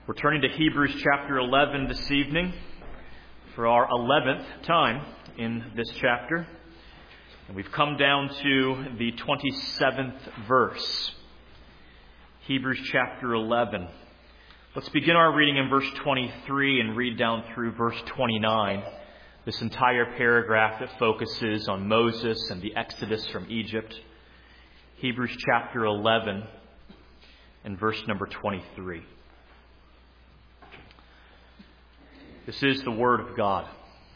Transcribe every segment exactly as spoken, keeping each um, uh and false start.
We're turning to Hebrews chapter eleven this evening for our eleventh time in this chapter. And we've come down to the twenty-seventh verse. Hebrews chapter eleven. Let's begin our reading in verse twenty-three and read down through verse twenty-nine. This entire paragraph that focuses on Moses and the exodus from Egypt. Hebrews chapter eleven and verse number twenty-three. This is the word of God.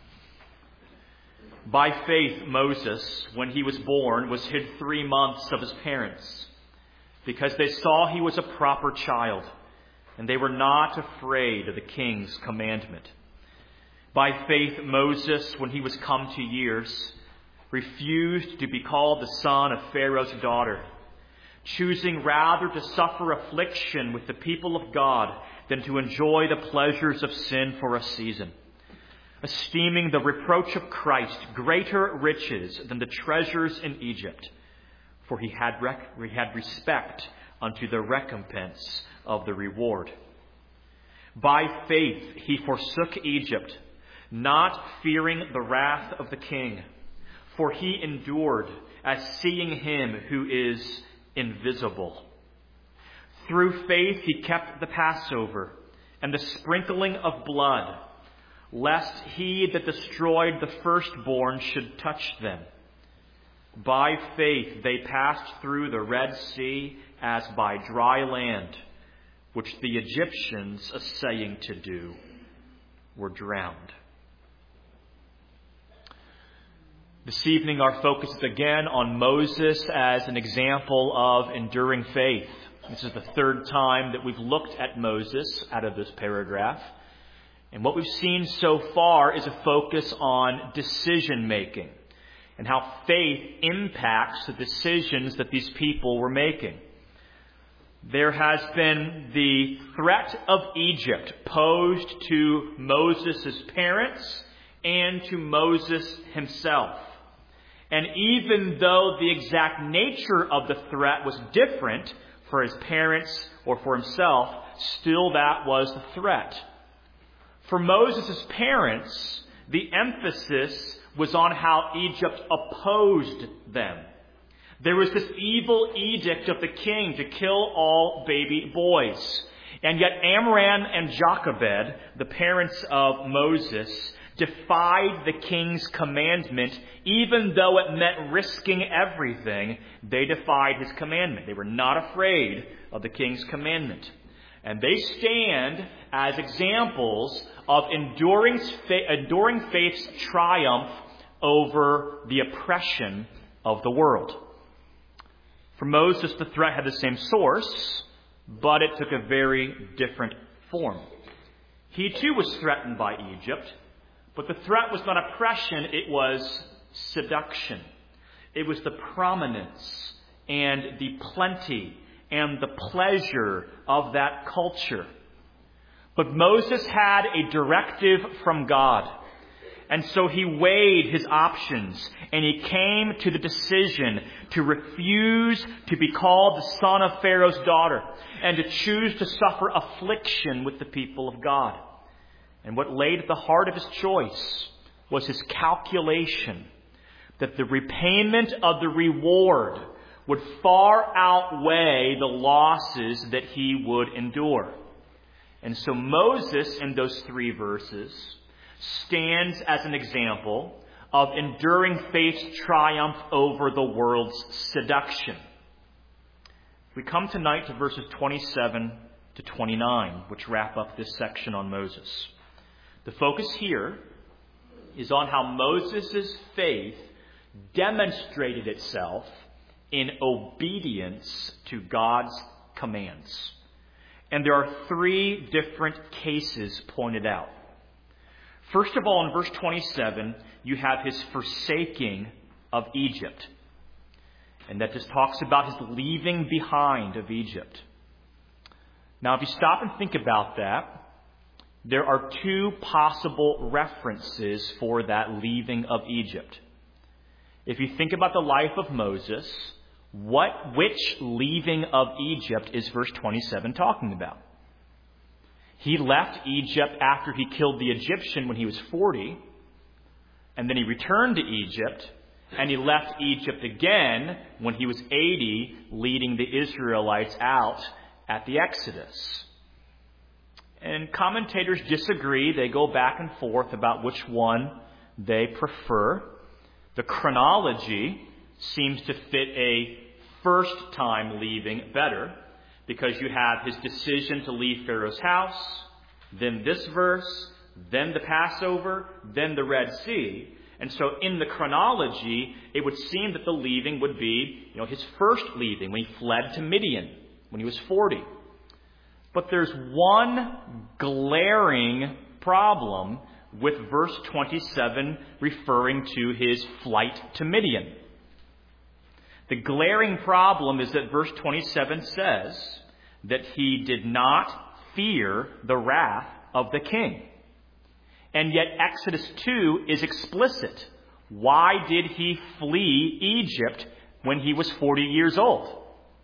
By faith, Moses, when he was born, was hid three months of his parents, because they saw he was a proper child, and they were not afraid of the king's commandment. By faith, Moses, when he was come to years, refused to be called the son of Pharaoh's daughter, choosing rather to suffer affliction with the people of God than to enjoy the pleasures of sin for a season, esteeming the reproach of Christ greater riches than the treasures in Egypt, for he had, rec- he had respect unto the recompense of the reward. By faith he forsook Egypt, not fearing the wrath of the king, for he endured as seeing him who is invisible. Through faith he kept the Passover and the sprinkling of blood, lest he that destroyed the firstborn should touch them. By faith they passed through the Red Sea as by dry land, which the Egyptians, essaying to do, were drowned. This evening our focus is again on Moses as an example of enduring faith. This is the third time that we've looked at Moses out of this paragraph. And what we've seen so far is a focus on decision making and how faith impacts the decisions that these people were making. There has been the threat of Egypt posed to Moses' parents and to Moses himself. And even though the exact nature of the threat was different for his parents or for himself, still that was the threat. For Moses' parents, the emphasis was on how Egypt opposed them. There was this evil edict of the king to kill all baby boys. And yet Amram and Jochebed, the parents of Moses, defied the king's commandment, even though it meant risking everything. They defied his commandment. They were not afraid of the king's commandment. And they stand as examples of enduring, enduring faith's triumph over the oppression of the world. For Moses, the threat had the same source, but it took a very different form. He too was threatened by Egypt. But the threat was not oppression, it was seduction. It was the prominence and the plenty and the pleasure of that culture. But Moses had a directive from God. And so he weighed his options and he came to the decision to refuse to be called the son of Pharaoh's daughter and to choose to suffer affliction with the people of God. And what laid at the heart of his choice was his calculation that the repayment of the reward would far outweigh the losses that he would endure. And so Moses, in those three verses, stands as an example of enduring faith's triumph over the world's seduction. We come tonight to verses twenty-seven to twenty-nine, which wrap up this section on Moses. The focus here is on how Moses' faith demonstrated itself in obedience to God's commands. And there are three different cases pointed out. First of all, in verse twenty-seven, you have his forsaking of Egypt. And that just talks about his leaving behind of Egypt. Now, if you stop and think about that, there are two possible references for that leaving of Egypt. If you think about the life of Moses, what, which leaving of Egypt is verse twenty-seven talking about? He left Egypt after he killed the Egyptian when he was forty, and then he returned to Egypt, and he left Egypt again when he was eighty, leading the Israelites out at the Exodus. And commentators disagree. They go back and forth about which one they prefer. The chronology seems to fit a first time leaving better, because you have his decision to leave Pharaoh's house, then this verse, then the Passover, then the Red Sea. And so in the chronology, it would seem that the leaving would be, you know, his first leaving when he fled to Midian when he was forty. But there's one glaring problem with verse twenty-seven referring to his flight to Midian. The glaring problem is that verse twenty-seven says that he did not fear the wrath of the king. And yet Exodus two is explicit. Why did he flee Egypt when he was forty years old?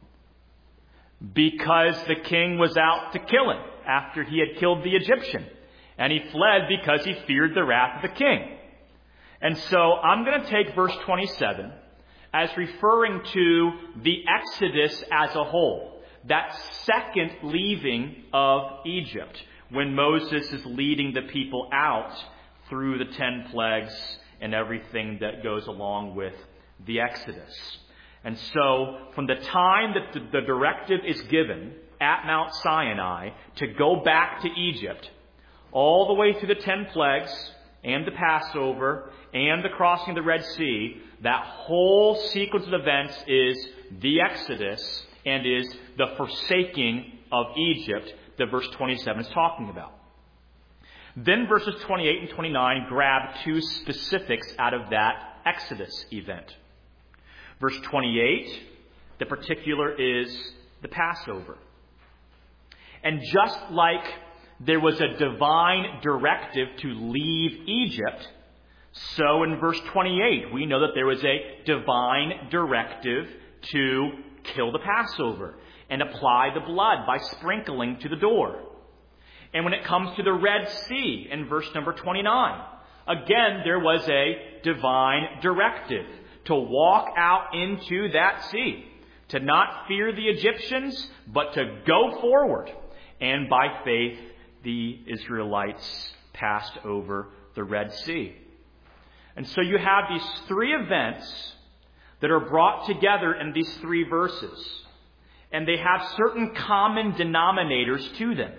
Because the king was out to kill him after he had killed the Egyptian. And he fled because he feared the wrath of the king. And so I'm going to take verse twenty-seven as referring to the Exodus as a whole. That second leaving of Egypt, when Moses is leading the people out through the ten plagues and everything that goes along with the Exodus. And so, from the time that the directive is given at Mount Sinai to go back to Egypt, all the way through the ten plagues and the Passover and the crossing of the Red Sea, that whole sequence of events is the Exodus and is the forsaking of Egypt that verse twenty-seven is talking about. Then verses twenty-eight and twenty-nine grab two specifics out of that Exodus event. Verse twenty-eight, the particular is the Passover. And just like there was a divine directive to leave Egypt, so in verse twenty-eight, we know that there was a divine directive to kill the Passover and apply the blood by sprinkling to the door. And when it comes to the Red Sea, in verse number twenty-nine, again, there was a divine directive to walk out into that sea, to not fear the Egyptians, but to go forward. And by faith, the Israelites passed over the Red Sea. And so you have these three events that are brought together in these three verses. And they have certain common denominators to them.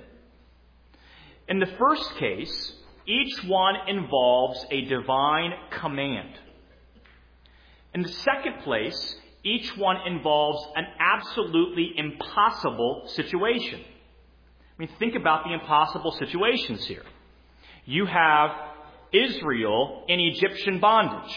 In the first case, each one involves a divine command. In the second place, each one involves an absolutely impossible situation. I mean, think about the impossible situations here. You have Israel in Egyptian bondage.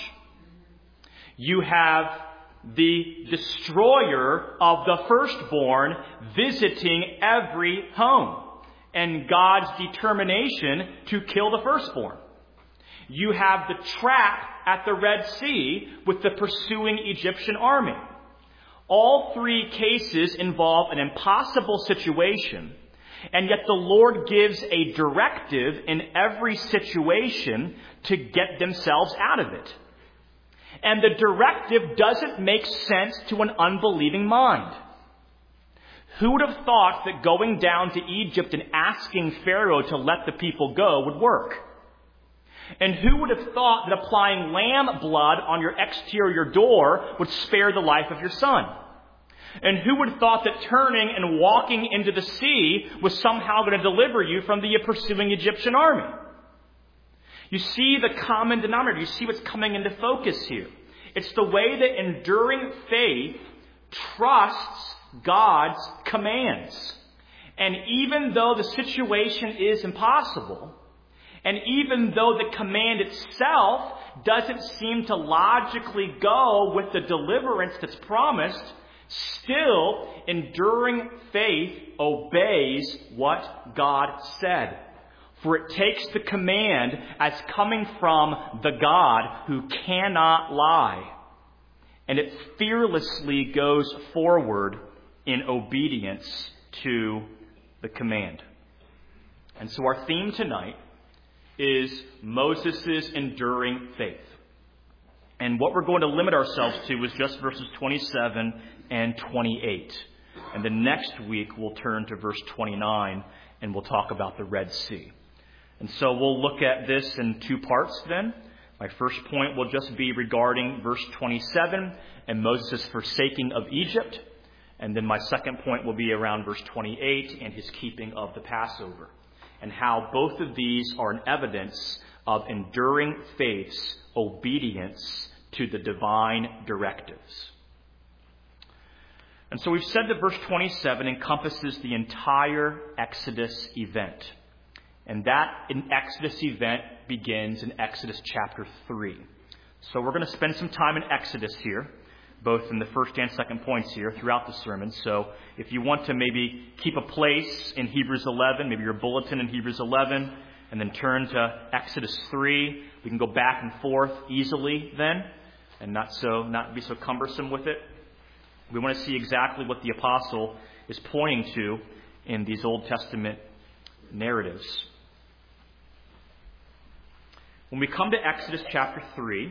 You have the destroyer of the firstborn visiting every home, and God's determination to kill the firstborn. You have the trap at the Red Sea with the pursuing Egyptian army. All three cases involve an impossible situation, and yet the Lord gives a directive in every situation to get themselves out of it. And the directive doesn't make sense to an unbelieving mind. Who would have thought that going down to Egypt and asking Pharaoh to let the people go would work? And who would have thought that applying lamb blood on your exterior door would spare the life of your son? And who would have thought that turning and walking into the sea was somehow going to deliver you from the pursuing Egyptian army? You see the common denominator. You see what's coming into focus here. It's the way that enduring faith trusts God's commands. And even though the situation is impossible, and even though the command itself doesn't seem to logically go with the deliverance that's promised, still enduring faith obeys what God said. For it takes the command as coming from the God who cannot lie. And it fearlessly goes forward in obedience to the command. And so our theme tonight is Moses' enduring faith. And what we're going to limit ourselves to is just verses twenty-seven and twenty-eight. And the next week we'll turn to verse twenty-nine and we'll talk about the Red Sea. And so we'll look at this in two parts then. My first point will just be regarding verse twenty-seven and Moses' forsaking of Egypt. And then my second point will be around verse twenty-eight and his keeping of the Passover. And how both of these are an evidence of enduring faith's obedience to the divine directives. And so we've said that verse twenty-seven encompasses the entire Exodus event. And that Exodus event begins in Exodus chapter three. So we're going to spend some time in Exodus here, both in the first and second points here throughout the sermon. So if you want to maybe keep a place in Hebrews eleven, maybe your bulletin in Hebrews eleven, and then turn to Exodus three, we can go back and forth easily then, and not so not be so cumbersome with it. We want to see exactly what the apostle is pointing to in these Old Testament narratives. When we come to Exodus chapter three,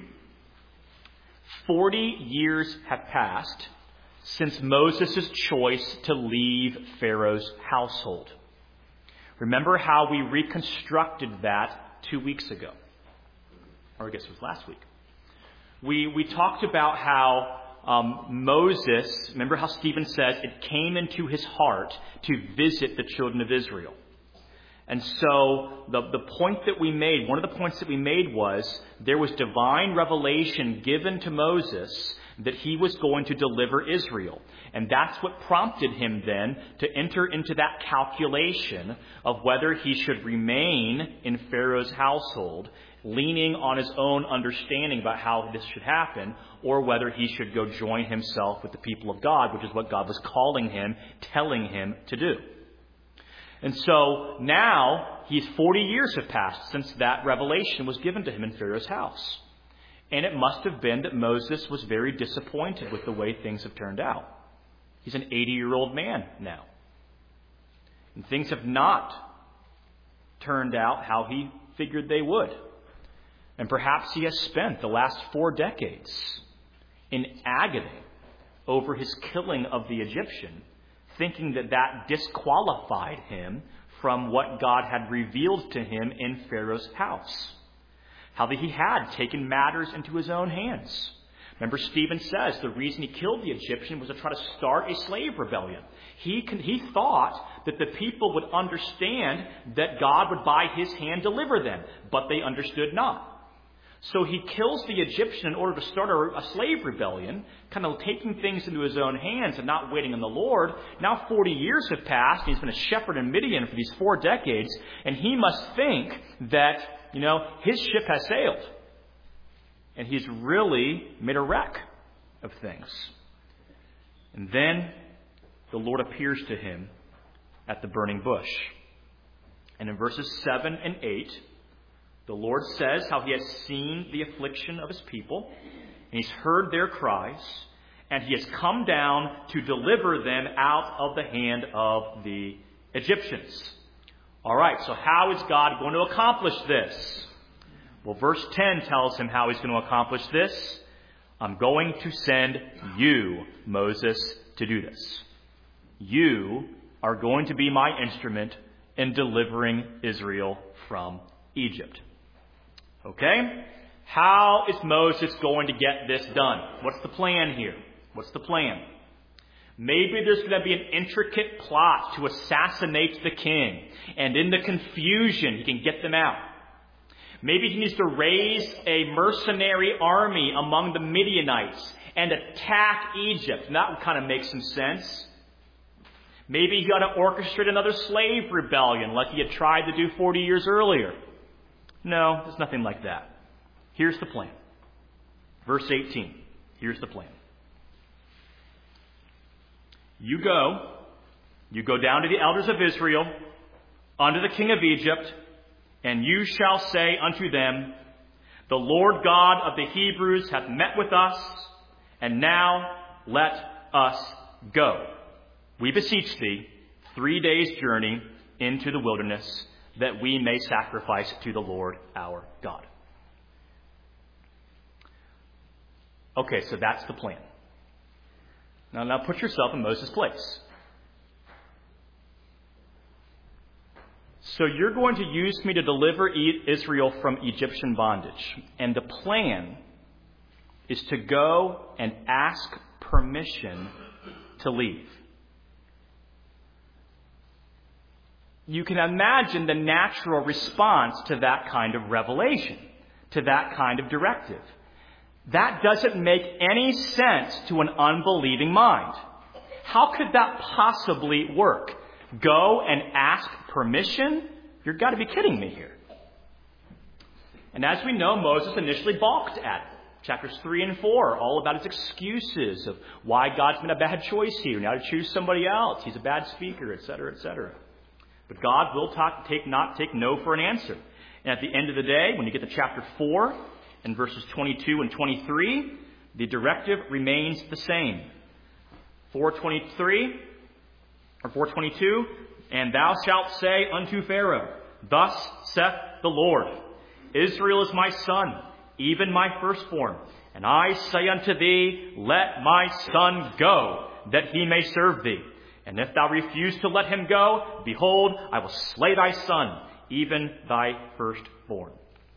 forty years have passed since Moses' choice to leave Pharaoh's household. Remember how we reconstructed that two weeks ago. Or I guess it was last week. We, we talked about how um, Moses, remember how Stephen says, it came into his heart to visit the children of Israel. And so the, the point that we made, one of the points that we made was there was divine revelation given to Moses that he was going to deliver Israel. And that's what prompted him then to enter into that calculation of whether he should remain in Pharaoh's household, leaning on his own understanding about how this should happen, or whether he should go join himself with the people of God, which is what God was calling him, telling him to do. And so now he's forty years have passed since that revelation was given to him in Pharaoh's house. And it must have been that Moses was very disappointed with the way things have turned out. He's an eighty-year-old man now. And things have not turned out how he figured they would. And perhaps he has spent the last four decades in agony over his killing of the Egyptian, thinking that that disqualified him from what God had revealed to him in Pharaoh's house. How that he had taken matters into his own hands. Remember, Stephen says the reason he killed the Egyptian was to try to start a slave rebellion. He, can, he thought that the people would understand that God would by his hand deliver them, but they understood not. So he kills the Egyptian in order to start a, a slave rebellion, kind of taking things into his own hands and not waiting on the Lord. Now forty years have passed, and he's been a shepherd in Midian for these four decades, and he must think that, you know, his ship has sailed. And he's really made a wreck of things. And then the Lord appears to him at the burning bush. And in verses seven and eight, the Lord says how he has seen the affliction of his people, and he's heard their cries, and he has come down to deliver them out of the hand of the Egyptians. All right, so how is God going to accomplish this? Well, verse ten tells him how he's going to accomplish this. I'm going to send you, Moses, to do this. You are going to be my instrument in delivering Israel from Egypt. Okay? How is Moses going to get this done? What's the plan here? What's the plan? Maybe there's going to be an intricate plot to assassinate the king. And in the confusion, he can get them out. Maybe he needs to raise a mercenary army among the Midianites and attack Egypt. And that would kind of make some sense. Maybe he ought to orchestrate another slave rebellion like he had tried to do forty years earlier. No, there's nothing like that. Here's the plan. Verse eighteen. Here's the plan. You go, you go down to the elders of Israel, unto the king of Egypt, and you shall say unto them, the Lord God of the Hebrews hath met with us, and now let us go. We beseech thee, three days' journey into the wilderness, that we may sacrifice to the Lord our God. Okay, so that's the plan. Now, now put yourself in Moses' place. So you're going to use me to deliver Israel from Egyptian bondage. And the plan is to go and ask permission to leave. You can imagine the natural response to that kind of revelation, to that kind of directive. That doesn't make any sense to an unbelieving mind. How could that possibly work? Go and ask permission? You've got to be kidding me here. And as we know, Moses initially balked at it. Chapters three and four are all about his excuses of why God's made a bad choice here. Now to choose somebody else. He's a bad speaker, et cetera, et cetera. But God will talk, take, not take no for an answer. And at the end of the day, when you get to chapter four and verses twenty-two and twenty-three, the directive remains the same. four twenty-three or four twenty-two, and thou shalt say unto Pharaoh, thus saith the Lord, Israel is my son, even my firstborn. And I say unto thee, let my son go, that he may serve thee. And if thou refuse to let him go, behold, I will slay thy son, even thy firstborn.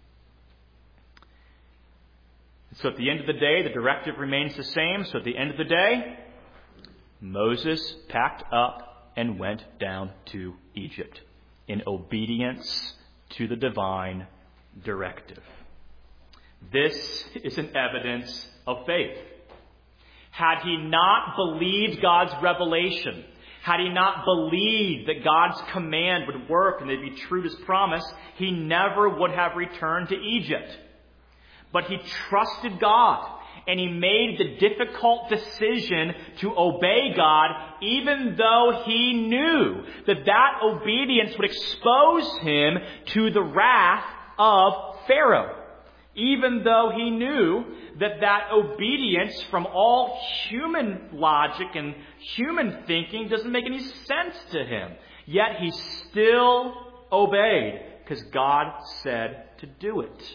So at the end of the day, the directive remains the same. So at the end of the day, Moses packed up and went down to Egypt in obedience to the divine directive. This is an evidence of faith. Had he not believed God's revelation, had he not believed that God's command would work and they'd be true to his promise, he never would have returned to Egypt. But he trusted God, and he made the difficult decision to obey God, even though he knew that that obedience would expose him to the wrath of Pharaoh. Even though he knew that that obedience from all human logic and human thinking doesn't make any sense to him. Yet he still obeyed because God said to do it.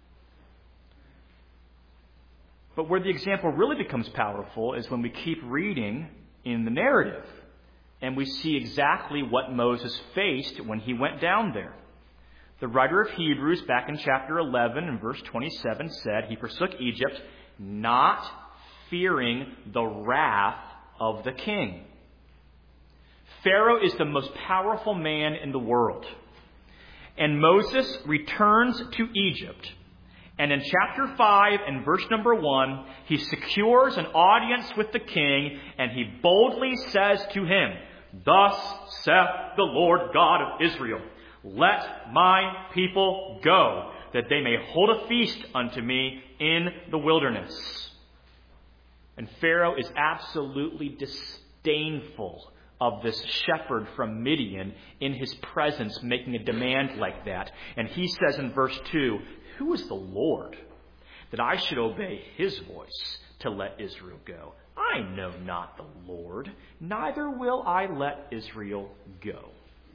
But where the example really becomes powerful is when we keep reading in the narrative and we see exactly what Moses faced when he went down there. The writer of Hebrews, back in chapter eleven and verse twenty-seven, said he forsook Egypt, not fearing the wrath of the king. Pharaoh is the most powerful man in the world. And Moses returns to Egypt. And in chapter five and verse number one, he secures an audience with the king, and he boldly says to him, thus saith the Lord God of Israel, let my people go, that they may hold a feast unto me in the wilderness. And Pharaoh is absolutely disdainful of this shepherd from Midian in his presence making a demand like that. And he says in verse two, who is the Lord that I should obey his voice to let Israel go? I know not the Lord, neither will I let Israel go.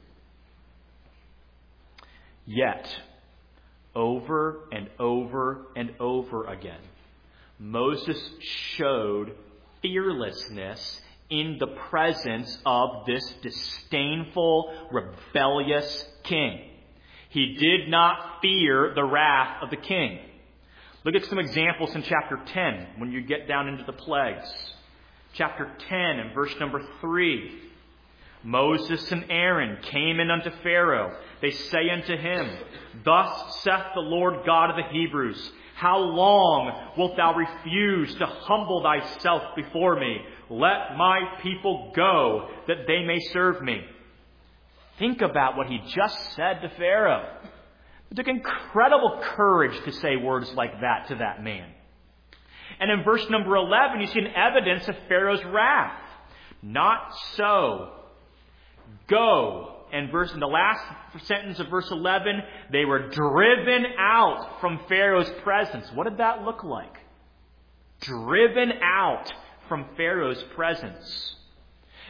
Yet, over and over and over again, Moses showed fearlessness in the presence of this disdainful, rebellious king. He did not fear the wrath of the king. Look at some examples in chapter ten when you get down into the plagues. Chapter ten and verse number three. Moses and Aaron came in unto Pharaoh. They say unto him, thus saith the Lord God of the Hebrews, how long wilt thou refuse to humble thyself before me? Let my people go, that they may serve me. Think about what he just said to Pharaoh. It took incredible courage to say words like that to that man. And in verse number eleven, you see an evidence of Pharaoh's wrath. Not so. Go. And verse in the last sentence of verse eleven, they were driven out from Pharaoh's presence. What did that look like? Driven out from Pharaoh's presence.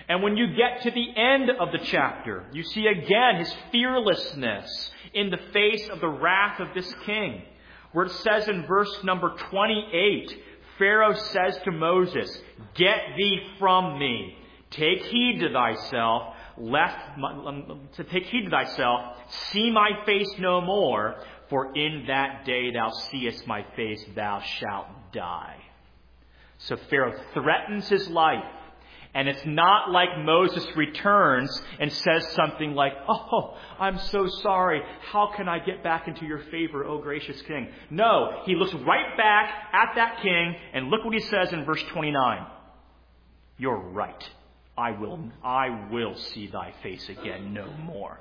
And when you get to the end of the chapter, you see again his fearlessness in the face of the wrath of this king. Where it says in verse number twenty-eight, Pharaoh says to Moses, "Get thee from me. Take heed to thyself, lest to take heed to thyself, see my face no more, for in that day thou seest my face, thou shalt die." So Pharaoh threatens his life. And it's not like Moses returns and says something like, "Oh, I'm so sorry. How can I get back into your favor, O gracious king?" No, he looks right back at that king, and look what he says in verse twenty-nine. "You're right. I will, I will see thy face again no more."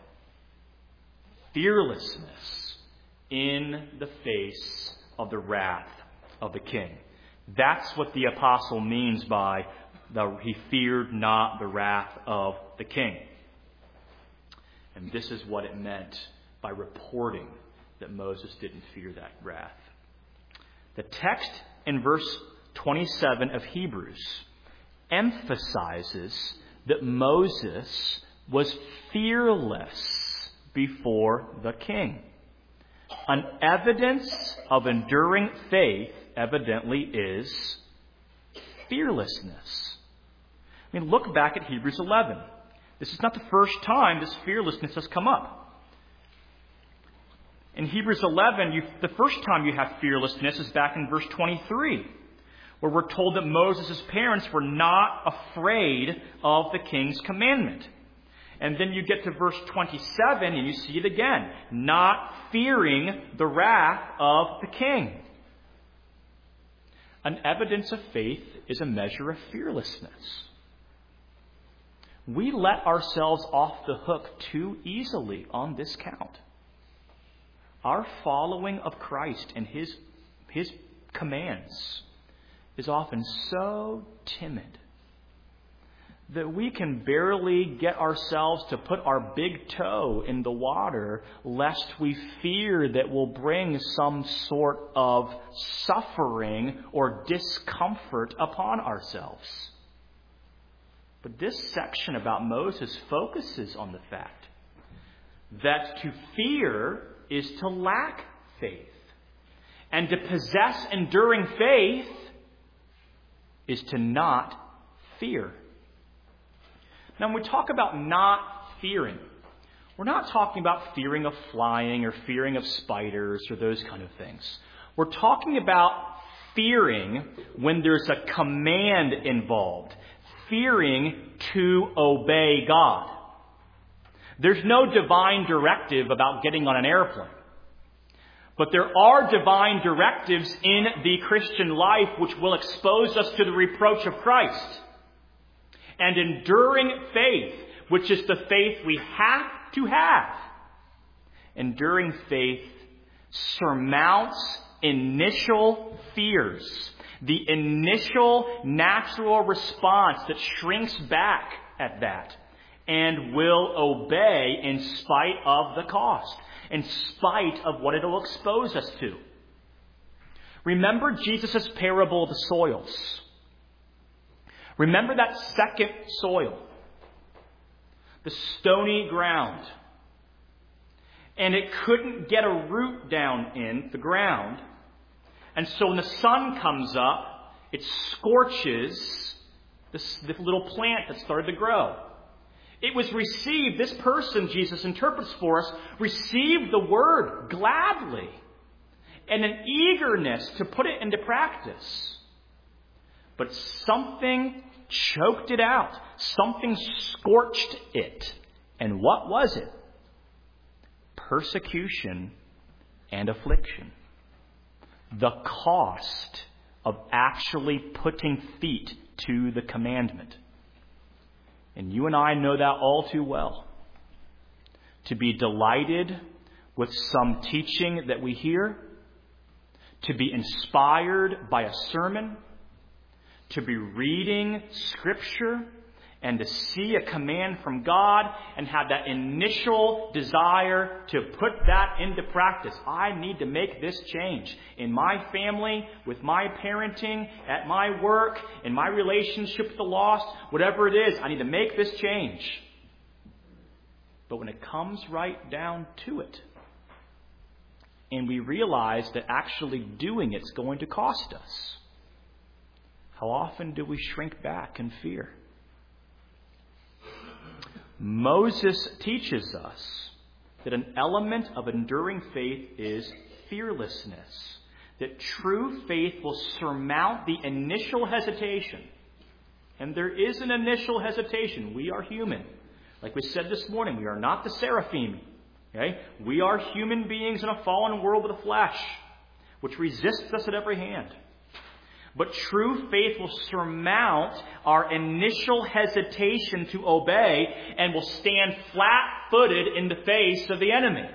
Fearlessness in the face of the wrath of the king. That's what the apostle means by the, he feared not the wrath of the king. And this is what it meant by reporting that Moses didn't fear that wrath. The text in verse twenty-seven of Hebrews emphasizes that Moses was fearless before the king. An evidence of enduring faith evidently is fearlessness. I mean, look back at Hebrews eleven. This is not the first time this fearlessness has come up. In Hebrews eleven, you, the first time you have fearlessness is back in verse twenty-three, where we're told that Moses' parents were not afraid of the king's commandment. And then you get to verse twenty-seven and you see it again, not fearing the wrath of the king. An evidence of faith is a measure of fearlessness. We let ourselves off the hook too easily on this count. Our following of Christ and his, his commands is often so timid that we can barely get ourselves to put our big toe in the water lest we fear that we'll bring some sort of suffering or discomfort upon ourselves. But this section about Moses focuses on the fact that to fear is to lack faith. And to possess enduring faith is to not fear. Now, when we talk about not fearing, we're not talking about fearing of flying or fearing of spiders or those kind of things. We're talking about fearing when there's a command involved. Fearing to obey God. There's no divine directive about getting on an airplane. But there are divine directives in the Christian life which will expose us to the reproach of Christ. And enduring faith, which is the faith we have to have, enduring faith surmounts initial fears. The initial natural response that shrinks back at that and will obey in spite of the cost, in spite of what it will expose us to. Remember Jesus' parable of the soils. Remember that second soil, the stony ground. And it couldn't get a root down in the ground. And so when the sun comes up, it scorches this, this little plant that started to grow. It was received, this person, Jesus interprets for us, received the word gladly and an eagerness to put it into practice. But something choked it out. Something scorched it. And what was it? Persecution and affliction. The cost of actually putting feet to the commandment. And you and I know that all too well. To be delighted with some teaching that we hear, to be inspired by a sermon, to be reading Scripture, and to see a command from God and have that initial desire to put that into practice. I need to make this change in my family, with my parenting, at my work, in my relationship with the lost, whatever it is, I need to make this change. But when it comes right down to it, and we realize that actually doing it's going to cost us, how often do we shrink back in fear? Moses teaches us that an element of enduring faith is fearlessness. That true faith will surmount the initial hesitation. And there is an initial hesitation. We are human. Like we said this morning, we are not the seraphim. Okay? We are human beings in a fallen world with a flesh, which resists us at every hand. But true faith will surmount our initial hesitation to obey and will stand flat-footed in the face of the enemy.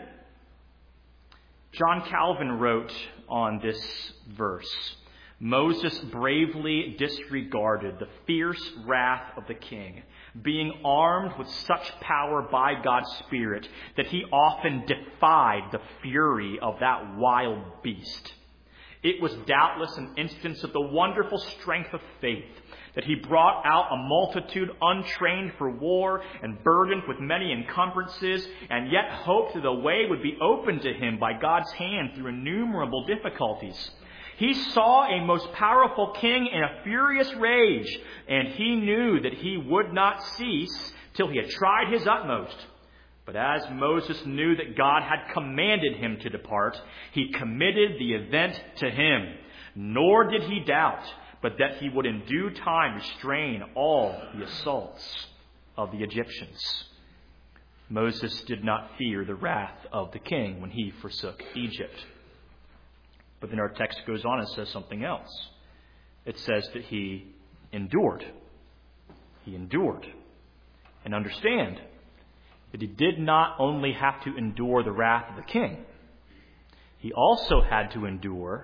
John Calvin wrote on this verse, Moses bravely disregarded the fierce wrath of the king, being armed with such power by God's Spirit that he often defied the fury of that wild beast. It was doubtless an instance of the wonderful strength of faith that he brought out a multitude untrained for war and burdened with many encumbrances, and yet hoped that the way would be opened to him by God's hand through innumerable difficulties. He saw a most powerful king in a furious rage, and he knew that he would not cease till he had tried his utmost. But as Moses knew that God had commanded him to depart, he committed the event to him. Nor did he doubt, but that he would in due time restrain all the assaults of the Egyptians. Moses did not fear the wrath of the king when he forsook Egypt. But then our text goes on and says something else. It says that he endured. He endured. And understand that he did not only have to endure the wrath of the king, he also had to endure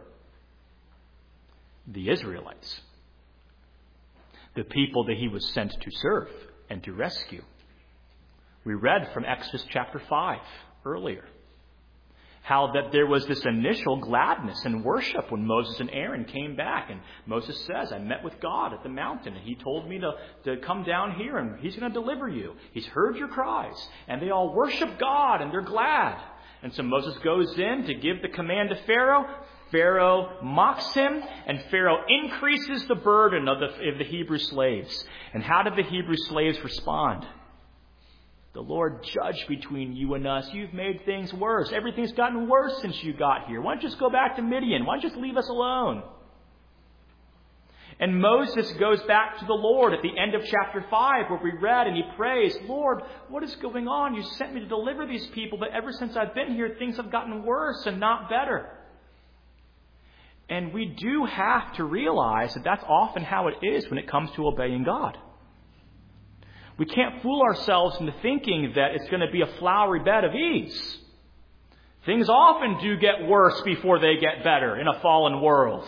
the Israelites, the people that he was sent to serve and to rescue. We read from Exodus chapter five earlier how that there was this initial gladness and worship when Moses and Aaron came back. And Moses says, I met with God at the mountain, and he told me to, to come down here, and he's going to deliver you. He's heard your cries. And they all worship God, and they're glad. And so Moses goes in to give the command to Pharaoh. Pharaoh mocks him, and Pharaoh increases the burden of the, of the Hebrew slaves. And how did the Hebrew slaves respond? The Lord judge between you and us. You've made things worse. Everything's gotten worse since you got here. Why don't you just go back to Midian? Why don't you just leave us alone? And Moses goes back to the Lord at the end of chapter five, where we read, and he prays, Lord, what is going on? You sent me to deliver these people, but ever since I've been here, things have gotten worse and not better. And we do have to realize that that's often how it is when it comes to obeying God. We can't fool ourselves into thinking that it's going to be a flowery bed of ease. Things often do get worse before they get better in a fallen world.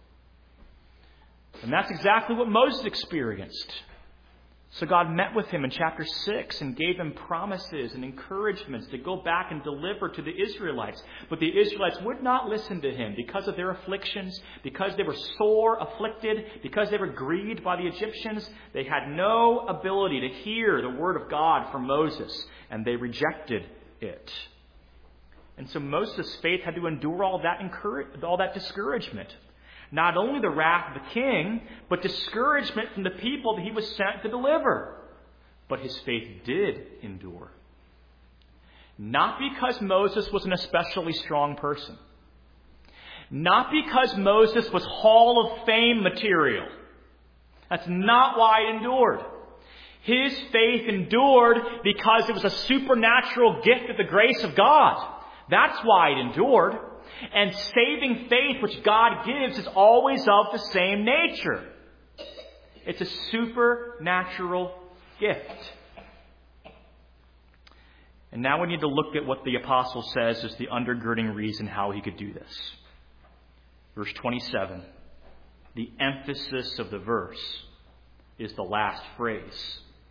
And that's exactly what Moses experienced. So God met with him in chapter six and gave him promises and encouragements to go back and deliver to the Israelites. But the Israelites would not listen to him because of their afflictions, because they were sore afflicted, because they were grieved by the Egyptians. They had no ability to hear the word of God from Moses, and they rejected it. And so Moses' faith had to endure all that encourage, all that discouragement. Not only the wrath of the king, but discouragement from the people that he was sent to deliver. But his faith did endure. Not because Moses was an especially strong person. Not because Moses was Hall of Fame material. That's not why it endured. His faith endured because it was a supernatural gift of the grace of God. That's why it endured. And saving faith which God gives is always of the same nature. It's a supernatural gift. And now we need to look at what the apostle says is the undergirding reason how he could do this. Verse twenty-seven. The emphasis of the verse is the last phrase.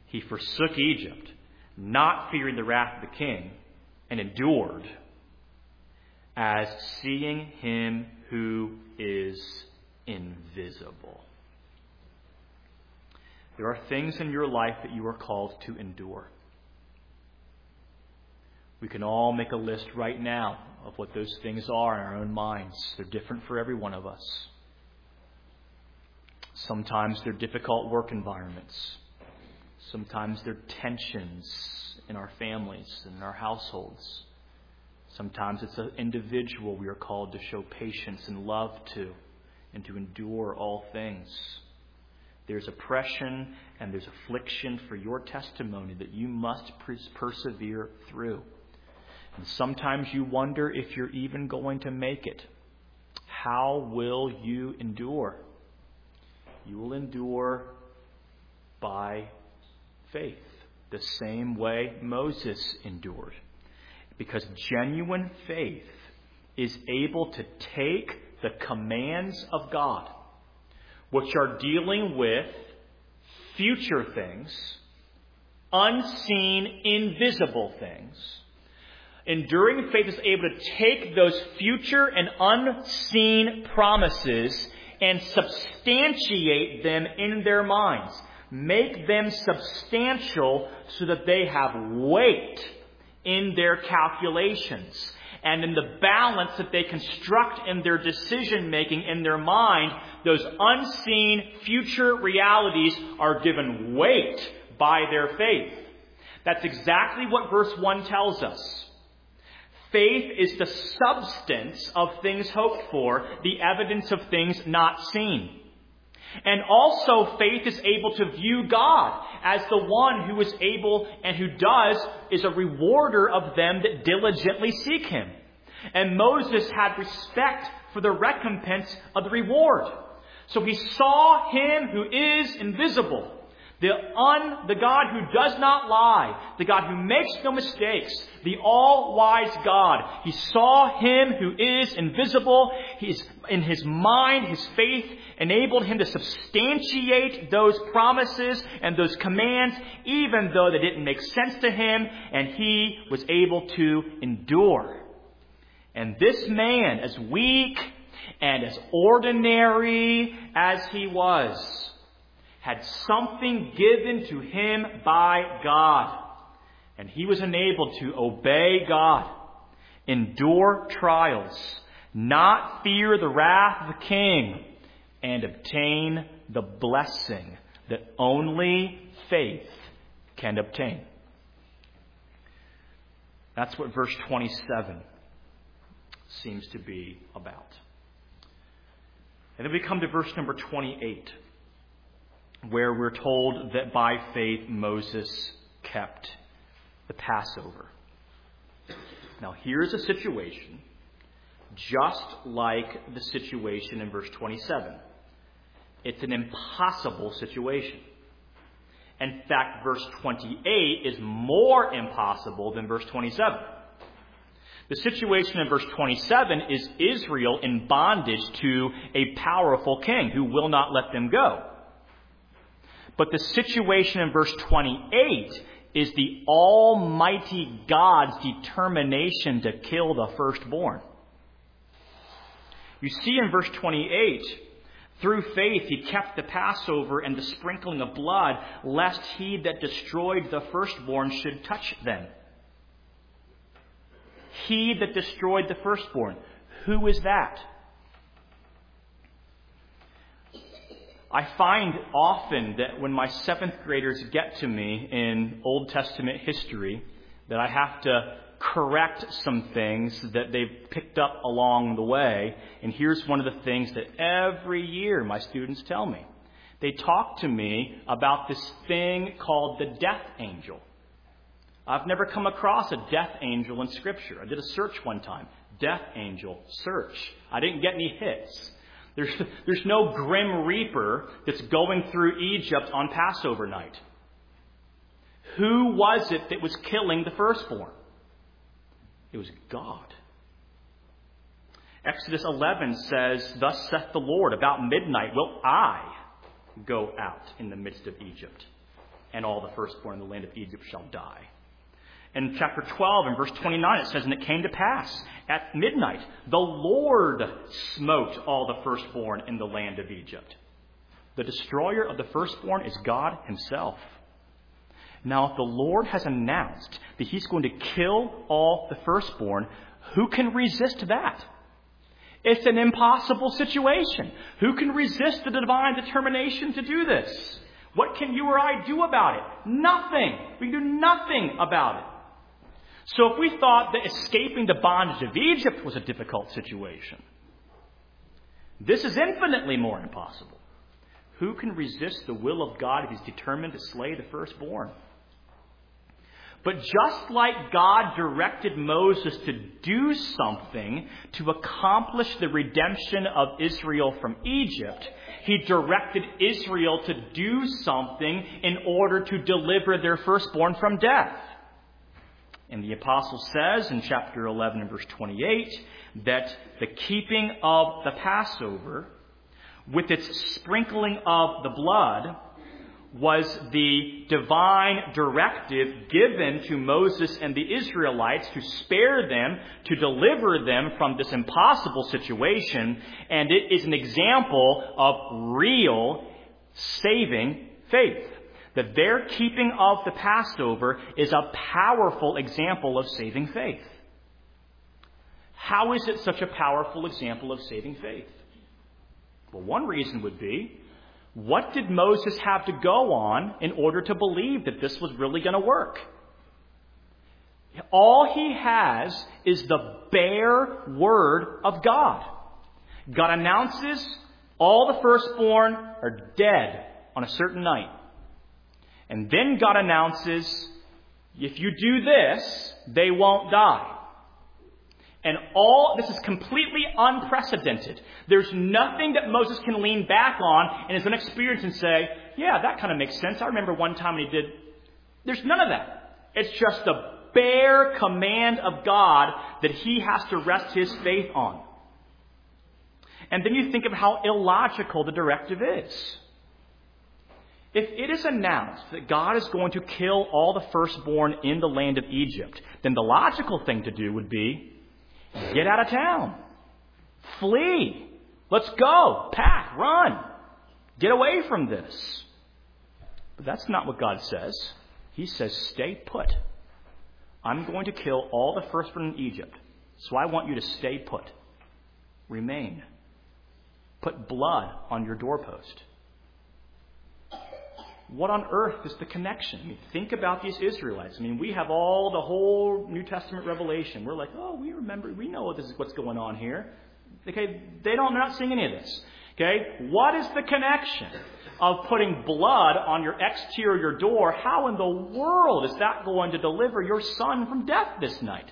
He forsook Egypt, not fearing the wrath of the king, and endured, as seeing him who is invisible. There are things in your life that you are called to endure. We can all make a list right now of what those things are in our own minds. They're different for every one of us. Sometimes they're difficult work environments. Sometimes they're tensions in our families and in our households. Sometimes it's an individual we are called to show patience and love to and to endure all things. There's oppression and there's affliction for your testimony that you must persevere through. And sometimes you wonder if you're even going to make it. How will you endure? You will endure by faith, the same way Moses endured. Because genuine faith is able to take the commands of God, which are dealing with future things, unseen, invisible things. Enduring faith is able to take those future and unseen promises and substantiate them in their minds. Make them substantial so that they have weight in their calculations. And in the balance that they construct in their decision making in their mind, those unseen future realities are given weight by their faith. That's exactly what verse one tells us. Faith is the substance of things hoped for, the evidence of things not seen. And also faith is able to view God as the one who is able and who does is a rewarder of them that diligently seek him. And Moses had respect for the recompense of the reward. So he saw him who is invisible, the un, the God who does not lie, the God who makes no mistakes, the all-wise God. He saw him who is invisible. He's, in his mind, his faith enabled him to substantiate those promises and those commands, even though they didn't make sense to him, and he was able to endure. And this man, as weak and as ordinary as he was, had something given to him by God. And he was enabled to obey God, endure trials, not fear the wrath of the king, and obtain the blessing that only faith can obtain. That's what verse twenty-seven seems to be about. And then we come to verse number twenty-eight, where we're told that by faith Moses kept the Passover. Now here's a situation just like the situation in verse twenty-seven. It's an impossible situation. In fact, verse twenty-eight is more impossible than verse twenty-seven. The situation in verse twenty-seven is Israel in bondage to a powerful king who will not let them go. But the situation in verse twenty-eight is the Almighty God's determination to kill the firstborn. You see in verse twenty-eight, through faith he kept the Passover and the sprinkling of blood, lest he that destroyed the firstborn should touch them. He that destroyed the firstborn. Who is that? I find often that when my seventh graders get to me in Old Testament history, that I have to correct some things that they've picked up along the way. And here's one of the things that every year my students tell me. They talk to me about this thing called the death angel. I've never come across a death angel in Scripture. I did a search one time. Death angel, search. I didn't get any hits. There's, there's no grim reaper that's going through Egypt on Passover night. Who was it that was killing the firstborn? It was God. Exodus eleven says, "Thus saith the Lord, about midnight will I go out in the midst of Egypt, and all the firstborn in the land of Egypt shall die. In chapter twelve and verse twenty-nine, it says, and it came to pass at midnight, the Lord smote all the firstborn in the land of Egypt. The destroyer of the firstborn is God himself. Now, if the Lord has announced that he's going to kill all the firstborn, who can resist that? It's an impossible situation. Who can resist the divine determination to do this? What can you or I do about it? Nothing. We can do nothing about it. So if we thought that escaping the bondage of Egypt was a difficult situation, this is infinitely more impossible. Who can resist the will of God if he's determined to slay the firstborn? But just like God directed Moses to do something to accomplish the redemption of Israel from Egypt, he directed Israel to do something in order to deliver their firstborn from death. And the apostle says in chapter eleven and verse twenty-eight that the keeping of the Passover, with its sprinkling of the blood, was the divine directive given to Moses and the Israelites to spare them, to deliver them from this impossible situation. And it is an example of real saving faith. That their keeping of the Passover is a powerful example of saving faith. How is it such a powerful example of saving faith? Well, one reason would be, what did Moses have to go on in order to believe that this was really going to work? All he has is the bare word of God. God announces all the firstborn are dead on a certain night. And then God announces, if you do this, they won't die. And all this is completely unprecedented. There's nothing that Moses can lean back on in his own experience and say, yeah, that kind of makes sense. I remember one time when he did. There's none of that. It's just the bare command of God that he has to rest his faith on. And then you think of how illogical the directive is. If it is announced that God is going to kill all the firstborn in the land of Egypt, then the logical thing to do would be, get out of town. Flee. Let's go. Pack. Run. Get away from this. But that's not what God says. He says, stay put. I'm going to kill all the firstborn in Egypt. So I want you to stay put. Remain. Put blood on your doorpost. What on earth is the connection? I mean, think about these Israelites. I mean, we have all the whole New Testament revelation. We're like, oh, we remember, we know this is what's going on here. Okay, they don't, they're not seeing any of this. Okay, what is the connection of putting blood on your exterior door? How in the world is that going to deliver your son from death this night?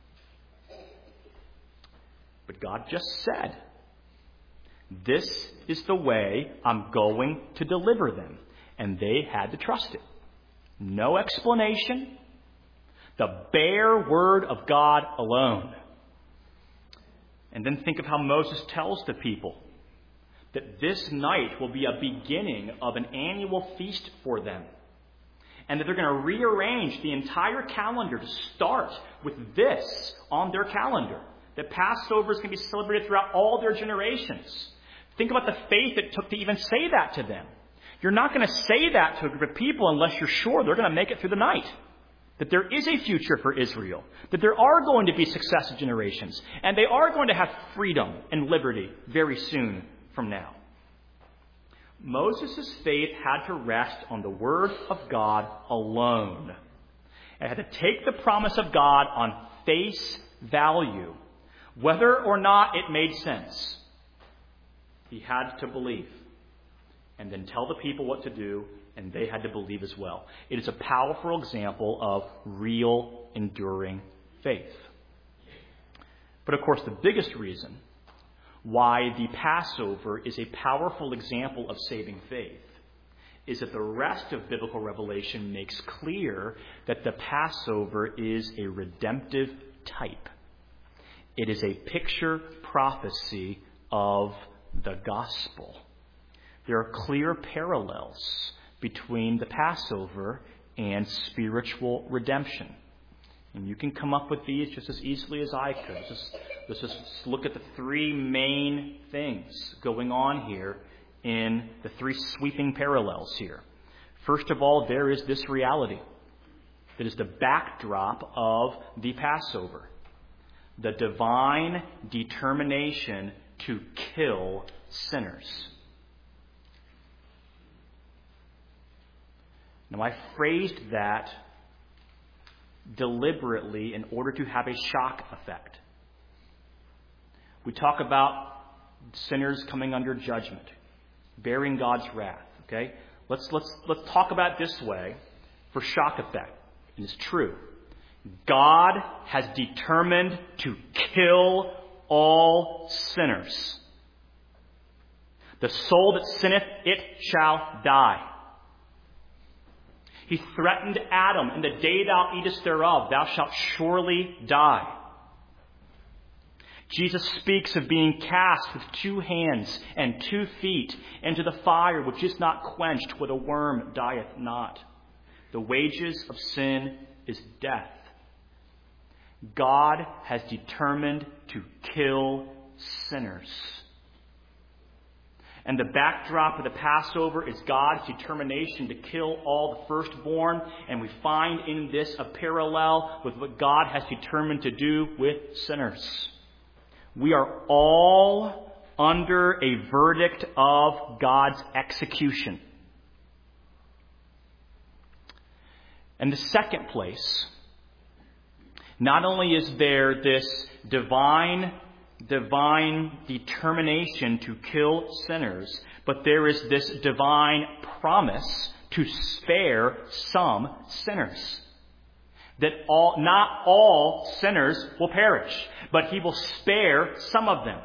But God just said, this is the way I'm going to deliver them. And they had to trust it. No explanation. The bare word of God alone. And then think of how Moses tells the people that this night will be a beginning of an annual feast for them. And that they're going to rearrange the entire calendar to start with this on their calendar. That Passover is going to be celebrated throughout all their generations. Think about the faith it took to even say that to them. You're not going to say that to a group of people unless you're sure they're going to make it through the night. That there is a future for Israel. That there are going to be successive generations. And they are going to have freedom and liberty very soon from now. Moses' faith had to rest on the word of God alone. It had to take the promise of God on face value. Whether or not it made sense. He had to believe. And then tell the people what to do, and they had to believe as well. It is a powerful example of real, enduring faith. But of course, the biggest reason why the Passover is a powerful example of saving faith is that the rest of biblical revelation makes clear that the Passover is a redemptive type. It is a picture prophecy of the gospel. There are clear parallels between the Passover and spiritual redemption. And you can come up with these just as easily as I could. Just, let's just look at the three main things going on here in the three sweeping parallels here. First of all, there is this reality that is the backdrop of the Passover. The divine determination to kill sinners. Now, I phrased that deliberately in order to have a shock effect. We talk about sinners coming under judgment, bearing God's wrath. Okay, let's let's let's talk about it this way for shock effect. And it's true. God has determined to kill all sinners. The soul that sinneth, it shall die. He threatened Adam, "In the day thou eatest thereof, thou shalt surely die." Jesus speaks of being cast with two hands and two feet into the fire which is not quenched, where the worm dieth not. The wages of sin is death. God has determined to kill sinners. And the backdrop of the Passover is God's determination to kill all the firstborn. And we find in this a parallel with what God has determined to do with sinners. We are all under a verdict of God's execution. And the second place, not only is there this divine divine determination to kill sinners, but there is this divine promise to spare some sinners. That all, not all sinners will perish, but he will spare some of them.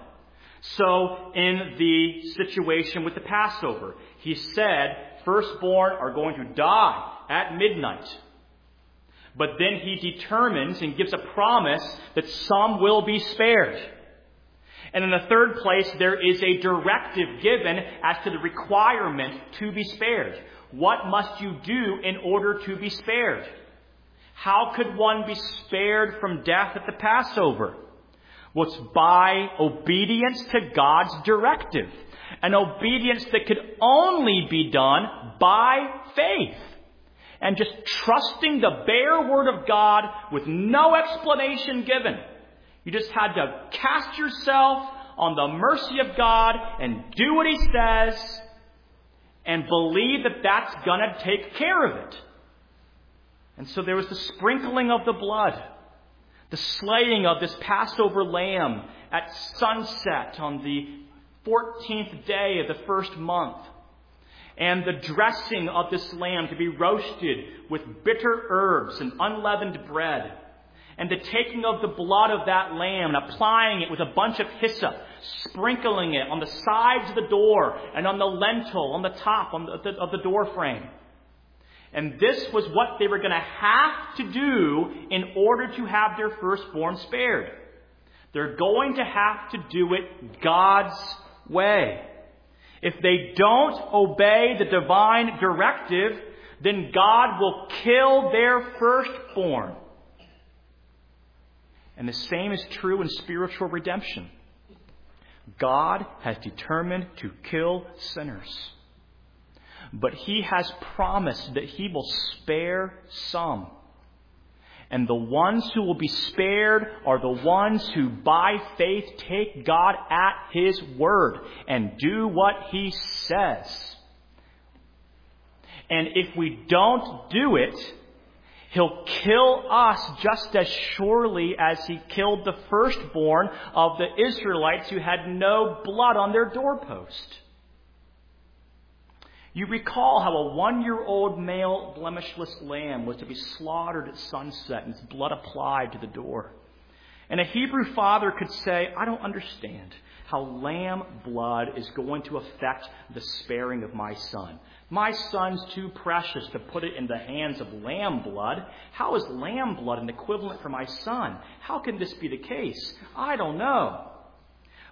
So in the situation with the Passover, he said firstborn are going to die at midnight. But then he determines and gives a promise that some will be spared. And in the third place, there is a directive given as to the requirement to be spared. What must you do in order to be spared? How could one be spared from death at the Passover? Well, it's by obedience to God's directive. An obedience that could only be done by faith. And just trusting the bare word of God with no explanation given. You just had to cast yourself on the mercy of God and do what he says and believe that that's going to take care of it. And so there was the sprinkling of the blood, the slaying of this Passover lamb at sunset on the fourteenth day of the first month, and the dressing of this lamb to be roasted with bitter herbs and unleavened bread, and the taking of the blood of that lamb and applying it with a bunch of hyssop, sprinkling it on the sides of the door and on the lintel, on the top on the, of the door frame. And this was what they were going to have to do in order to have their firstborn spared. They're going to have to do it God's way. If they don't obey the divine directive, then God will kill their firstborn. And the same is true in spiritual redemption. God has determined to kill sinners. But he has promised that he will spare some. And the ones who will be spared are the ones who by faith take God at his word and do what he says. And if we don't do it, he'll kill us just as surely as he killed the firstborn of the Israelites who had no blood on their doorpost. You recall how a one-year-old male blemishless lamb was to be slaughtered at sunset and its blood applied to the door. And a Hebrew father could say, I don't understand how lamb blood is going to affect the sparing of my son. My son's too precious to put it in the hands of lamb blood. How is lamb blood an equivalent for my son? How can this be the case? I don't know.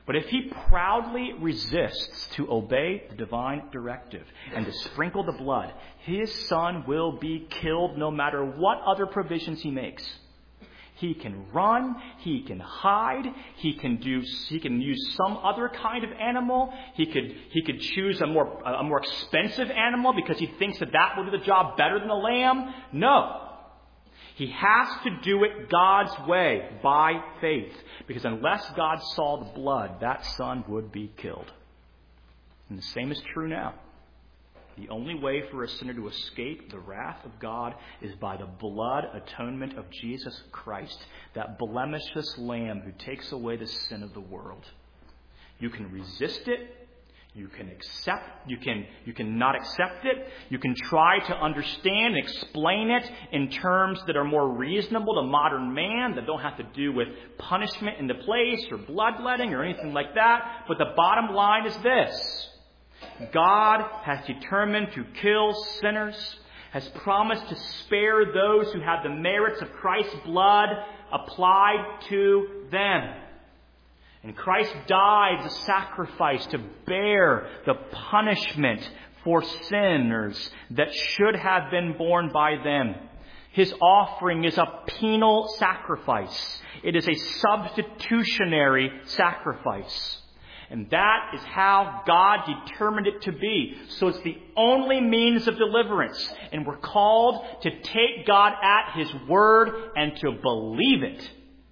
But if he proudly resists to obey the divine directive and to sprinkle the blood, his son will be killed no matter what other provisions he makes. He can run, he can hide, he can do, he can use some other kind of animal. He could, he could choose a more, a more expensive animal because he thinks that that will do the job better than a lamb. No. He has to do it God's way, by faith. Because unless God saw the blood, that son would be killed. And the same is true now. The only way for a sinner to escape the wrath of God is by the blood atonement of Jesus Christ, that blemishless Lamb who takes away the sin of the world. You can resist it. You can accept, you can, you can not accept it. You can try to understand and explain it in terms that are more reasonable to modern man, that don't have to do with punishment in the place or bloodletting or anything like that. But the bottom line is this. God has determined to kill sinners, has promised to spare those who have the merits of Christ's blood applied to them. And Christ died as a sacrifice to bear the punishment for sinners that should have been borne by them. His offering is a penal sacrifice. It is a substitutionary sacrifice. And that is how God determined it to be. So it's the only means of deliverance. And we're called to take God at His word and to believe it.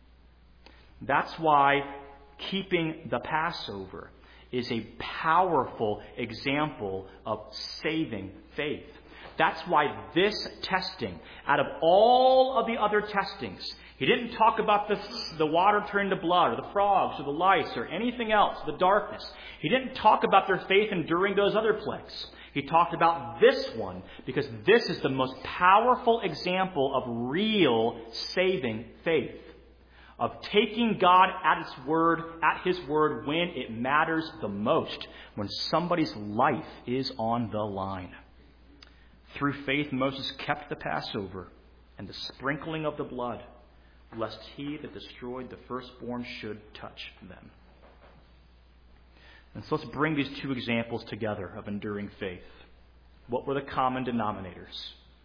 That's why keeping the Passover is a powerful example of saving faith. That's why this testing, out of all of the other testings, he didn't talk about the, the water turning to blood or the frogs or the lice or anything else, the darkness. He didn't talk about their faith enduring those other plagues. He talked about this one because this is the most powerful example of real saving faith. Of taking God at His word, at His word when it matters the most, when somebody's life is on the line. Through faith, Moses kept the Passover and the sprinkling of the blood, lest he that destroyed the firstborn should touch them. And so let's bring these two examples together of enduring faith. What were the common denominators?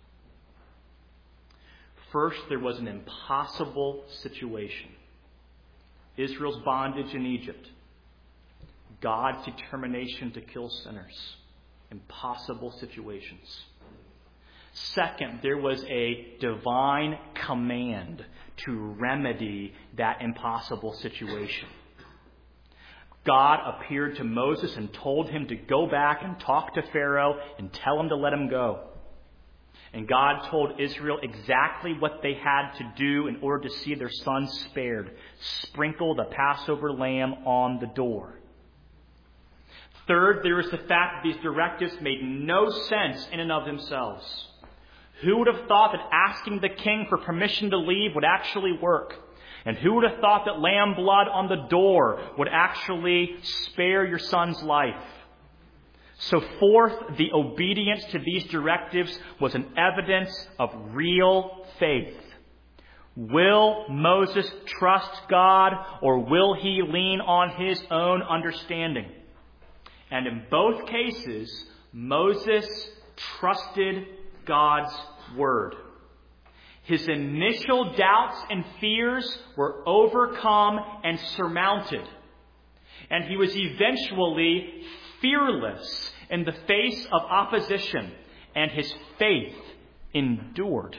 First, there was an impossible situation. Israel's bondage in Egypt. God's determination to kill sinners. Impossible situations. Second, there was a divine command to remedy that impossible situation. God appeared to Moses and told him to go back and talk to Pharaoh and tell him to let him go. And God told Israel exactly what they had to do in order to see their son spared. Sprinkle the Passover lamb on the door. Third, there is the fact that these directives made no sense in and of themselves. Who would have thought that asking the king for permission to leave would actually work? And who would have thought that lamb blood on the door would actually spare your son's life? So fourth, the obedience to these directives was an evidence of real faith. Will Moses trust God, or will he lean on his own understanding? And in both cases, Moses trusted God's word. His initial doubts and fears were overcome and surmounted. And he was eventually fearless in the face of opposition, and his faith endured.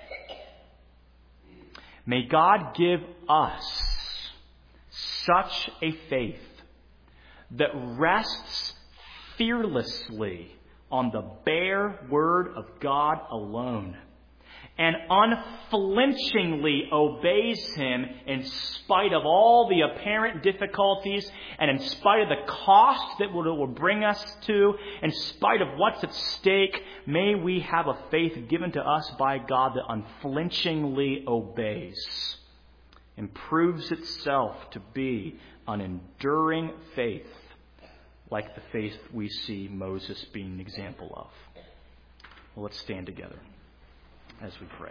May God give us such a faith that rests fearlessly on the bare word of God alone, and unflinchingly obeys Him in spite of all the apparent difficulties and in spite of the cost that it will bring us to, in spite of what's at stake. May we have a faith given to us by God that unflinchingly obeys and proves itself to be an enduring faith, like the faith we see Moses being an example of. Well, let's stand together as we pray.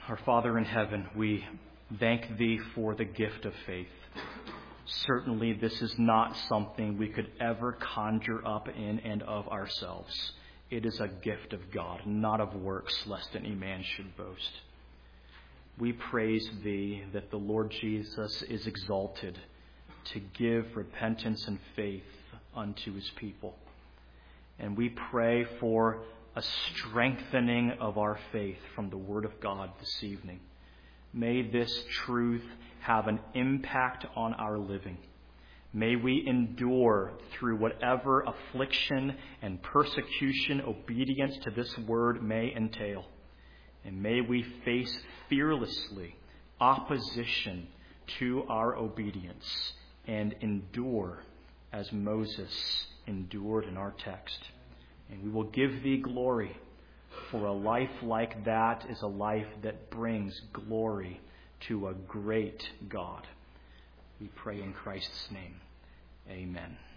Our Father in heaven, we thank Thee for the gift of faith. Certainly this is not something we could ever conjure up in and of ourselves. It is a gift of God, not of works, lest any man should boast. We praise Thee that the Lord Jesus is exalted to give repentance and faith unto His people. And we pray for a strengthening of our faith from the Word of God this evening. May this truth have an impact on our living. May we endure through whatever affliction and persecution obedience to this Word may entail. And may we face fearlessly opposition to our obedience and endure as Moses endured in our text. And we will give Thee glory, for a life like that is a life that brings glory to a great God. We pray in Christ's name. Amen.